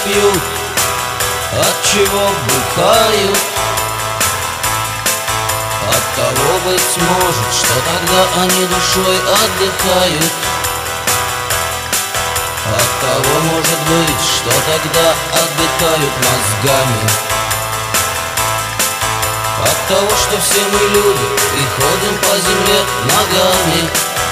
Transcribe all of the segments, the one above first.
пьют, от чего бухают? От того, быть может, что тогда они душой отдыхают. От того, может быть, что тогда отдыхают мозгами. От того, что все мы люди и ходим по земле ногами.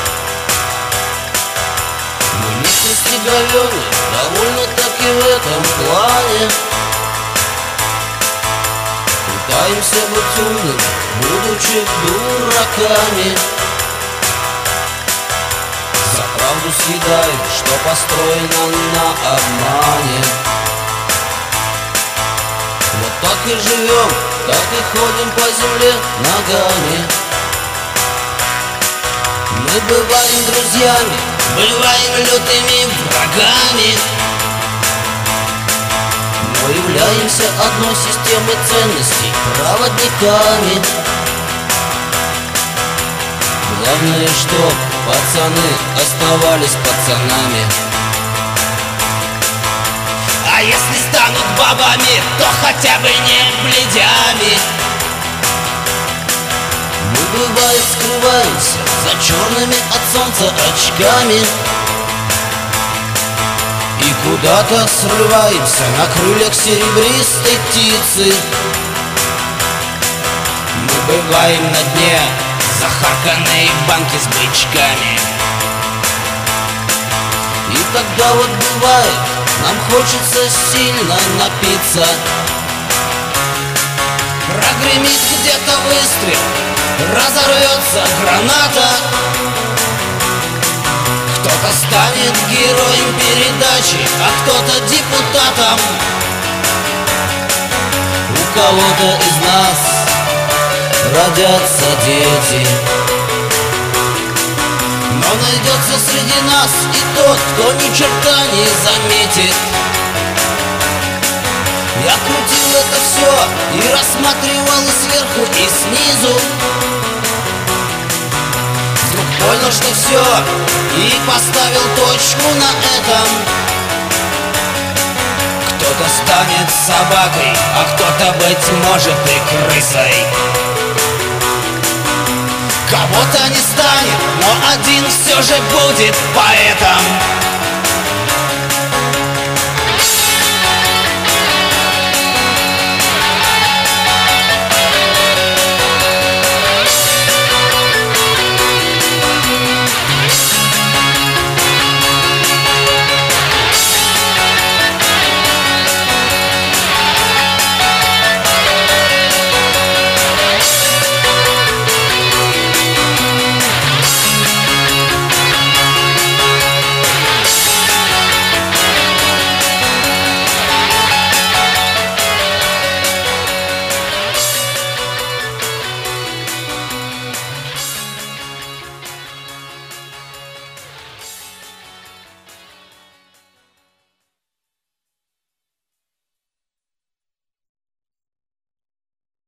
Мы не снеговёны, довольно-таки в этом плане. Пытаемся быть умными, будучи дураками. За правду съедаем, что построено на обмане. Вот так и живем, так и ходим по земле ногами. Мы бываем друзьями, бываем лютыми врагами, но являемся одной системой ценностей, проводниками. Главное, что пацаны оставались пацанами. А если станут бабами, то хотя бы не бледями. Мы, бывает, скрываемся за черными от солнца очками и куда-то срываемся на крыльях серебристой птицы. Мы бываем на дне захарканные банки с бычками. И тогда вот бывает, нам хочется сильно напиться. Прогремит где-то выстрел, разорвется граната. Кто-то станет героем передачи, а кто-то депутатом. У кого-то из нас родятся дети, но найдется среди нас и тот, кто ни черта не заметит. Я крутил это все и рассматривал и сверху, и снизу. Вдруг понял, что все, и поставил точку на этом. Кто-то станет собакой, а кто-то, быть может, и крысой. Кого-то не станет, но один все же будет поэтом.